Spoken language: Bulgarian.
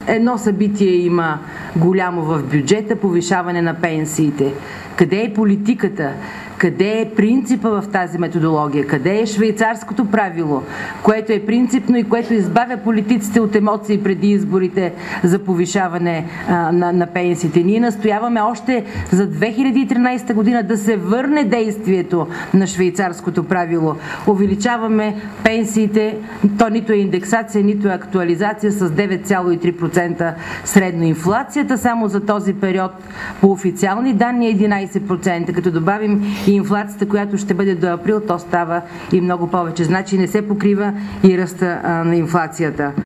едно събитие има голямо в бюджета – повишаване на пенсиите. Къде е политиката? Къде е принципа в тази методология? Къде е швейцарското правило, което е принципно и което избавя политиците от емоции преди изборите за повишаване на пенсиите? Ние настояваме още за 2013 година да се върне действието на швейцарското правило. Увеличаваме пенсиите, то нито е индексация, нито е актуализация, с 9,3% средно. Инфлацията само за този период по официални данни е 11%, като добавим и инфлацията, която ще бъде до април, то става и много повече. Значи не се покрива и ръста на инфлацията.